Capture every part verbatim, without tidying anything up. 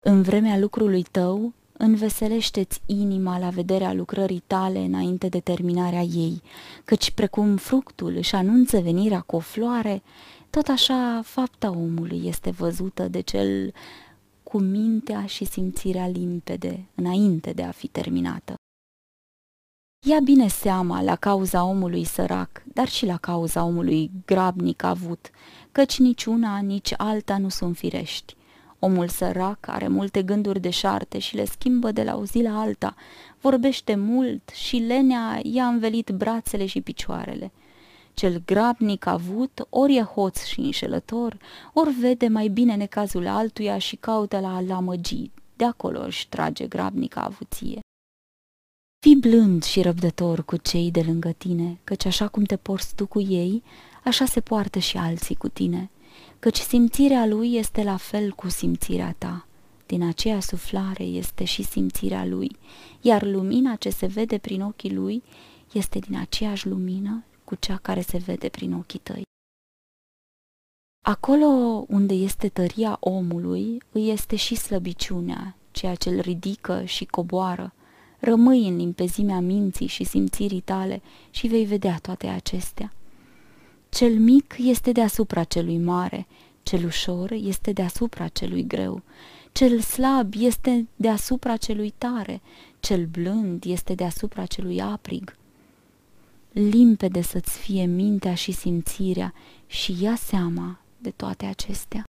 În vremea lucrului tău, înveselește-ți inima la vederea lucrării tale înainte de terminarea ei, căci precum fructul își anunță venirea cu o floare, tot așa fapta omului este văzută de cel cu mintea și simțirea limpede înainte de a fi terminată. Ia bine seama la cauza omului sărac, dar și la cauza omului grabnic avut, căci nici una, nici alta nu sunt firești. Omul sărac are multe gânduri deșarte și le schimbă de la o zi la alta, vorbește mult și lenea i-a învelit brațele și picioarele. Cel grabnic avut ori e hoț și înșelător, ori vede mai bine necazul altuia și caută la a-l amăgi, de acolo își trage grabnica avuție. Fii blând și răbdător cu cei de lângă tine, căci așa cum te porți tu cu ei, așa se poartă și alții cu tine, căci simțirea lui este la fel cu simțirea ta. Din aceea suflare este și simțirea lui, iar lumina ce se vede prin ochii lui este din aceeași lumină cu cea care se vede prin ochii tăi. Acolo unde este tăria omului, îi este și slăbiciunea, ceea ce îl ridică și coboară. Rămâi în limpezimea minții și simțirii tale și vei vedea toate acestea. Cel mic este deasupra celui mare, cel ușor este deasupra celui greu, cel slab este deasupra celui tare, cel blând este deasupra celui aprig. Limpede să-ți fie mintea și simțirea și ia seama de toate acestea.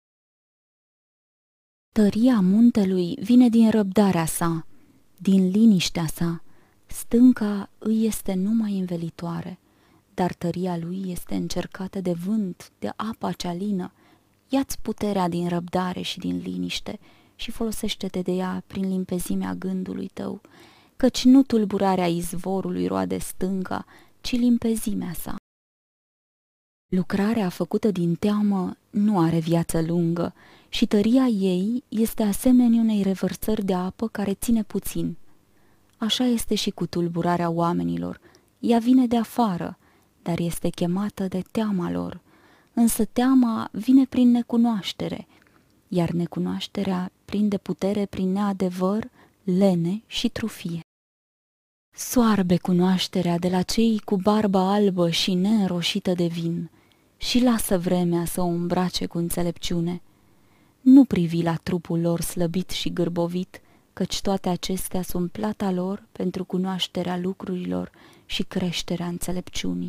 Tăria muntelui vine din răbdarea sa, din liniștea sa. Stânca îi este numai învelitoare, dar tăria lui este încercată de vânt, de apa cea lină. Ia-ți puterea din răbdare și din liniște și folosește-te de ea prin limpezimea gândului tău, căci nu tulburarea izvorului roade stânca, ci limpezimea sa. Lucrarea făcută din teamă nu are viață lungă și tăria ei este asemenea unei revărsări de apă care ține puțin. Așa este și cu tulburarea oamenilor. Ea vine de afară, dar este chemată de teama lor. Însă teama vine prin necunoaștere, iar necunoașterea prinde putere prin neadevăr, lene și trufie. Soarbe cunoașterea de la cei cu barba albă și neînroșită de vin și lasă vremea să o îmbrace cu înțelepciune. Nu privi la trupul lor slăbit și gârbovit, căci toate acestea sunt plata lor pentru cunoașterea lucrurilor și creșterea înțelepciunii.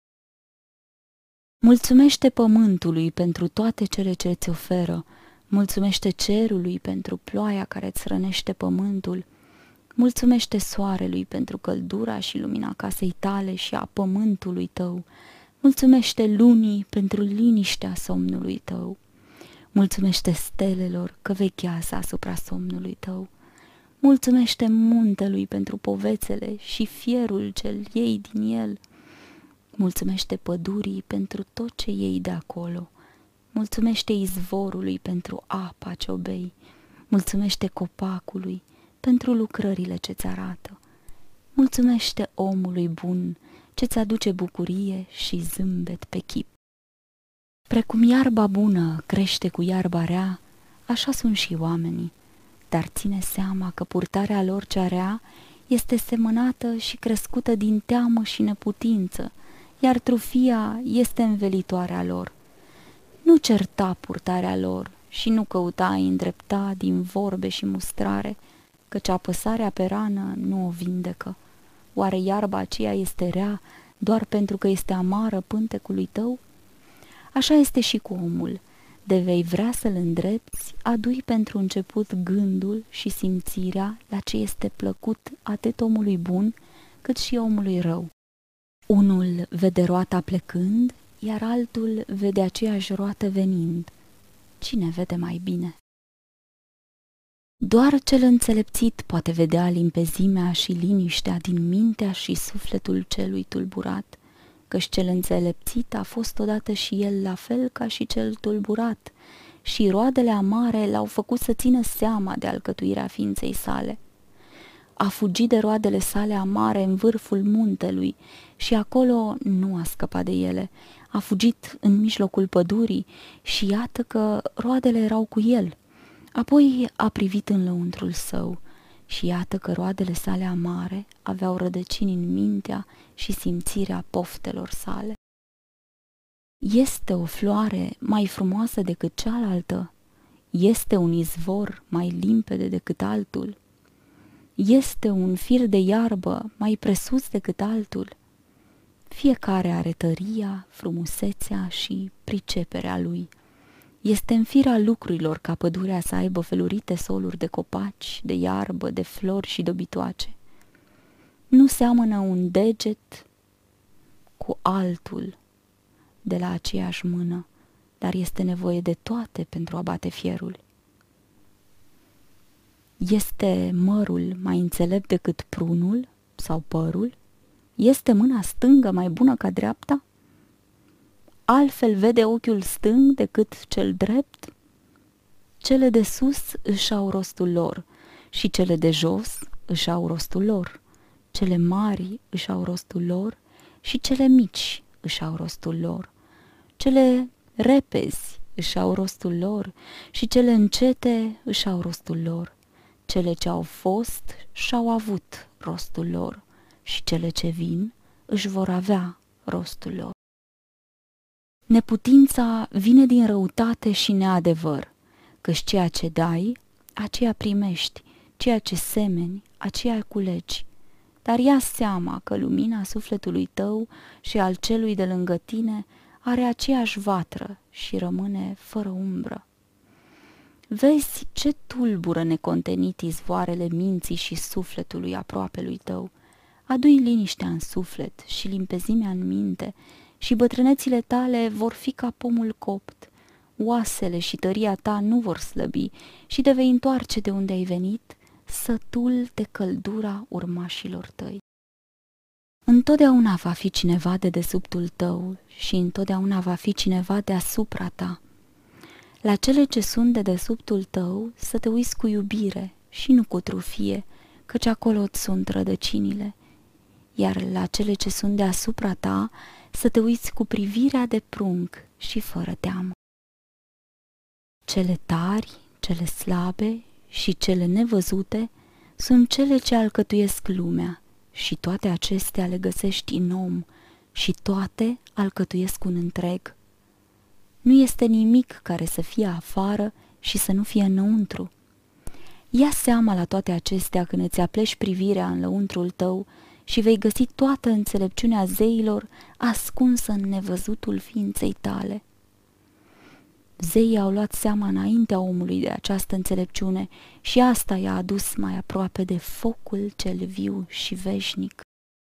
Mulțumește pământului pentru toate cele ce îți oferă, mulțumește cerului pentru ploaia care îți hrănește pământul, mulțumește soarelui pentru căldura și lumina casei tale și a pământului tău, mulțumește lunii pentru liniștea somnului tău, mulțumește stelelor că vechează asupra somnului tău, mulțumește muntelui pentru povețele și fierul ce-l iei din el, mulțumește pădurii pentru tot ce iei de acolo, mulțumește izvorului pentru apa ce o bei, mulțumește copacului pentru lucrările ce-ți arată, mulțumește omului bun ce-ți aduce bucurie și zâmbet pe chip. Precum iarba bună crește cu iarba rea, așa sunt și oamenii, dar ține seama că purtarea lor cea rea este semănată și crescută din teamă și neputință, iar trufia este învelitoarea lor. Nu certa purtarea lor și nu căuta a îndrepta din vorbe și mustrare, căci apăsarea pe rană nu o vindecă. Oare iarba aceea este rea doar pentru că este amară pântecului tău? Așa este și cu omul. De vei vrea să-l îndrepți, adu-i pentru început gândul și simțirea la ce este plăcut atât omului bun cât și omului rău. Unul vede roata plecând, iar altul vede aceeași roată venind. Cine vede mai bine? Doar cel înțelepțit poate vedea limpezimea și liniștea din mintea și sufletul celui tulburat, căci cel înțelepțit a fost odată și el la fel ca și cel tulburat, și roadele amare l-au făcut să țină seama de alcătuirea ființei sale. A fugit de roadele sale amare în vârful muntelui și acolo nu a scăpat de ele. A fugit în mijlocul pădurii și iată că roadele erau cu el. Apoi a privit în lăuntrul său și iată că roadele sale amare aveau rădăcini în mintea și simțirea poftelor sale. Este o floare mai frumoasă decât cealaltă? Este un izvor mai limpede decât altul? Este un fir de iarbă mai presus decât altul? Fiecare are tăria, frumusețea și priceperea lui. Este în firea lucrurilor ca pădurea să aibă felurite soluri de copaci, de iarbă, de flori și dobitoace. Nu seamănă un deget cu altul de la aceeași mână, dar este nevoie de toate pentru a bate fierul. Este mărul mai înțelept decât prunul sau părul? Este mâna stângă mai bună ca dreapta? Altfel vede ochiul stâng decât cel drept? Cele de sus își au rostul lor și cele de jos își au rostul lor. Cele mari își au rostul lor și cele mici își au rostul lor. Cele repezi își au rostul lor și cele încete își au rostul lor. Cele ce au fost și-au avut rostul lor și cele ce vin își vor avea rostul lor. Neputința vine din răutate și neadevăr, căci ceea ce dai, aceea primești, ceea ce semeni, aceea culegi. Dar ia seama că lumina sufletului tău și al celui de lângă tine are aceeași vatră și rămâne fără umbră. Vezi ce tulbură necontenit izvoarele minții și sufletului aproapelui tău. Adu-i liniștea în suflet și limpezimea în minte și bătrânețile tale vor fi ca pomul copt. Oasele și tăria ta nu vor slăbi și te vei întoarce de unde ai venit, sătul de căldura urmașilor tăi. Întotdeauna va fi cineva de desubtul tău și întotdeauna va fi cineva deasupra ta. La cele ce sunt de desubtul tău să te uiți cu iubire și nu cu trufie, căci acolo îți sunt rădăcinile, iar la cele ce sunt deasupra ta să te uiți cu privirea de prunc și fără teamă. Cele tari, cele slabe și cele nevăzute sunt cele ce alcătuiesc lumea și toate acestea le găsești în om și toate alcătuiesc un întreg. Nu este nimic care să fie afară și să nu fie înăuntru. Ia seama la toate acestea când îți apleși privirea în lăuntrul tău și vei găsi toată înțelepciunea zeilor ascunsă în nevăzutul ființei tale. Zeii au luat seama înaintea omului de această înțelepciune și asta i-a adus mai aproape de focul cel viu și veșnic.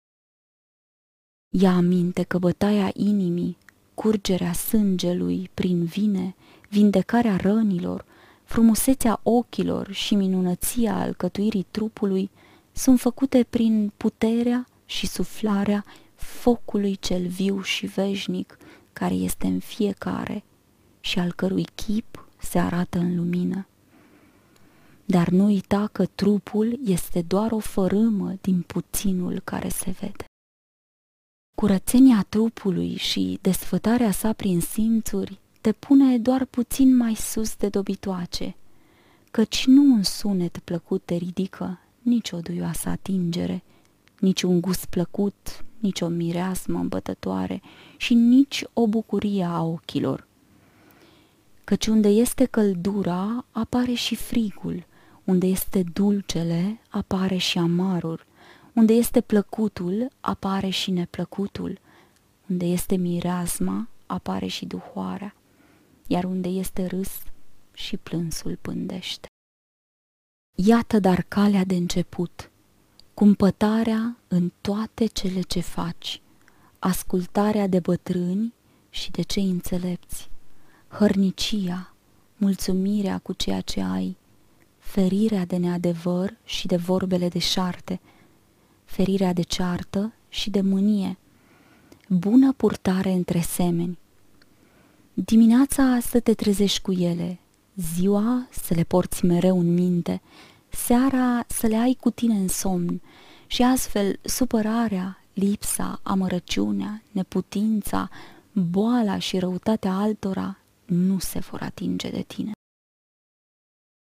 Ia aminte că bătaia inimii, curgerea sângelui prin vine, vindecarea rănilor, frumusețea ochilor și minunăția alcătuirii trupului sunt făcute prin puterea și suflarea focului cel viu și veșnic care este în fiecare și al cărui chip se arată în lumină. Dar nu uita că trupul este doar o fărâmă din puținul care se vede. Curățenia trupului și desfătarea sa prin simțuri te pune doar puțin mai sus de dobitoace, căci nu un sunet plăcut te ridică, nici o duioasă atingere, nici un gust plăcut, nici o mireasmă îmbătătoare și nici o bucurie a ochilor. Căci unde este căldura, apare și frigul, unde este dulcele, apare și amarul, unde este plăcutul, apare și neplăcutul, unde este mireasma, apare și duhoarea, iar unde este râs, și plânsul pândește. Iată dar calea de început, cumpătarea în toate cele ce faci, ascultarea de bătrâni și de cei înțelepți, hărnicia, mulțumirea cu ceea ce ai, ferirea de neadevăr și de vorbele deșarte, ferirea de ceartă și de mânie, bună purtare între semeni. Dimineața să te trezești cu ele, ziua să le porți mereu în minte, seara să le ai cu tine în somn și astfel supărarea, lipsa, amărăciunea, neputința, boala și răutatea altora nu se vor atinge de tine.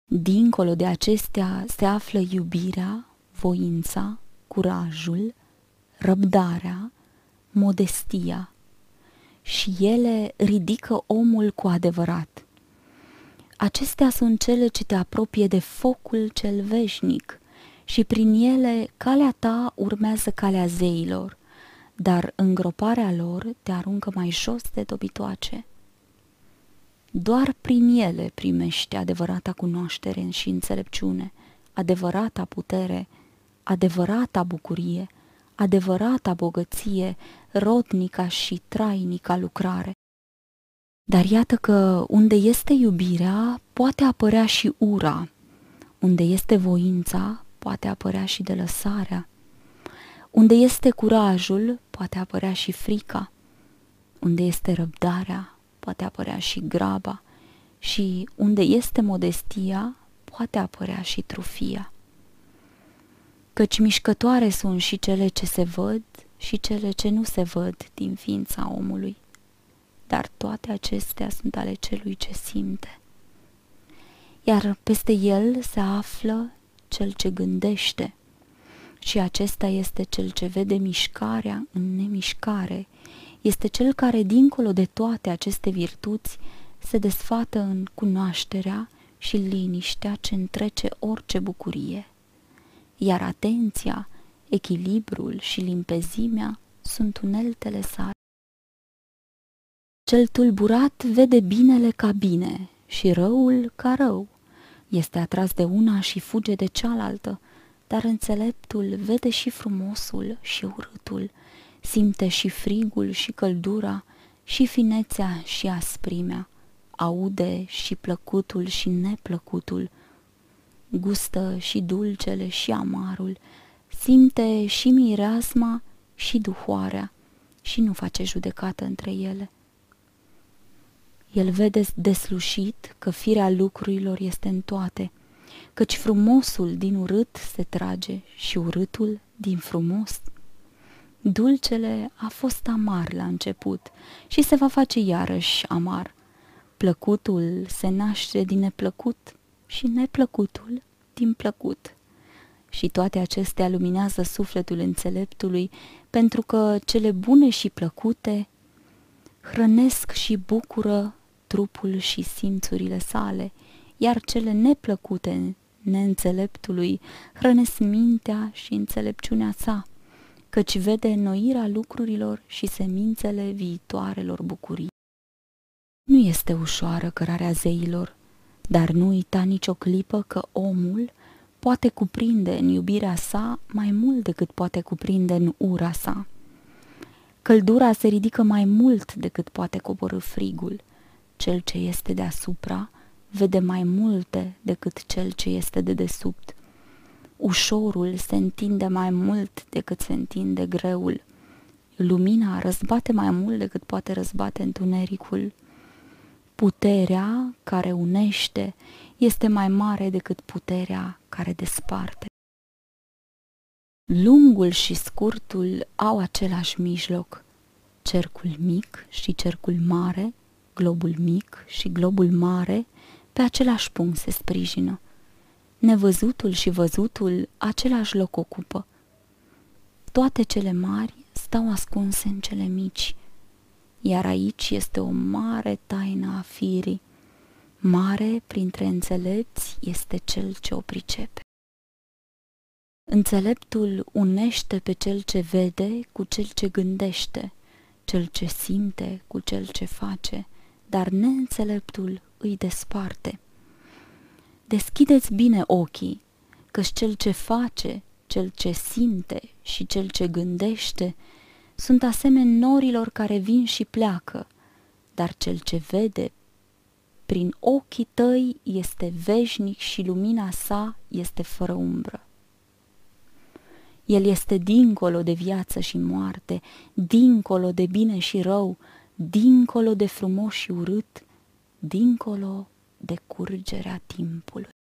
Dincolo de acestea se află iubirea, voința, curajul, răbdarea, modestia și ele ridică omul cu adevărat. Acestea sunt cele ce te apropie de focul cel veșnic și prin ele calea ta urmează calea zeilor, dar îngroparea lor te aruncă mai jos de dobitoace. Doar prin ele primești adevărata cunoaștere și înțelepciune, adevărata putere, adevărata bucurie, adevărata bogăție, rodnica și trainica lucrare. Dar iată că unde este iubirea, poate apărea și ura, unde este voința, poate apărea și delăsarea, unde este curajul, poate apărea și frica, unde este răbdarea, poate apărea și graba, și unde este modestia, poate apărea și trufia. Căci mișcătoare sunt și cele ce se văd și cele ce nu se văd din ființa omului, dar toate acestea sunt ale celui ce simte. Iar peste el se află cel ce gândește, și acesta este cel ce vede mișcarea în nemișcare, este cel care, dincolo de toate aceste virtuți, se desfată în cunoașterea și liniștea ce întrece orice bucurie. Iar atenția, echilibrul și limpezimea sunt uneltele sale. Cel tulburat vede binele ca bine și răul ca rău. Este atras de una și fuge de cealaltă, dar înțeleptul vede și frumosul și urâtul, simte și frigul și căldura, și finețea și asprimea, aude și plăcutul și neplăcutul, gustă și dulcele și amarul, simte și mireasma și duhoarea și nu face judecată între ele. El vede deslușit că firea lucrurilor este în toate, căci frumosul din urât se trage și urâtul din frumos. Dulcele a fost amar la început și se va face iarăși amar. Plăcutul se naște din neplăcut și neplăcutul din plăcut. Și toate acestea luminează sufletul înțeleptului, pentru că cele bune și plăcute hrănesc și bucură trupul și simțurile sale, iar cele neplăcute neînțeleptului hrănesc mintea și înțelepciunea sa, căci vede înnoirea lucrurilor și semințele viitoarelor bucurii. Nu este ușoară cărarea zeilor, dar nu uita nicio clipă că omul poate cuprinde în iubirea sa mai mult decât poate cuprinde în ura sa. Căldura se ridică mai mult decât poate coborî frigul. Cel ce este deasupra vede mai multe decât cel ce este de desubt. Ușorul se întinde mai mult decât se întinde greul. Lumina răzbate mai mult decât poate răzbate întunericul. Puterea care unește este mai mare decât puterea care desparte. Lungul și scurtul au același mijloc, cercul mic și cercul mare, globul mic și globul mare, pe același punct se sprijină. Nevăzutul și văzutul același loc ocupă. Toate cele mari stau ascunse în cele mici, iar aici este o mare taină a firii. Mare printre înțelepți este cel ce o pricepe. Înțeleptul unește pe cel ce vede cu cel ce gândește, cel ce simte cu cel ce face, dar neînțeleptul îi desparte. Deschideți bine ochii, căci cel ce face, cel ce simte și cel ce gândește sunt asemeni norilor care vin și pleacă, dar cel ce vede prin ochii tăi este veșnic și lumina sa este fără umbră. El este dincolo de viață și moarte, dincolo de bine și rău, dincolo de frumos și urât, dincolo de curgerea timpului.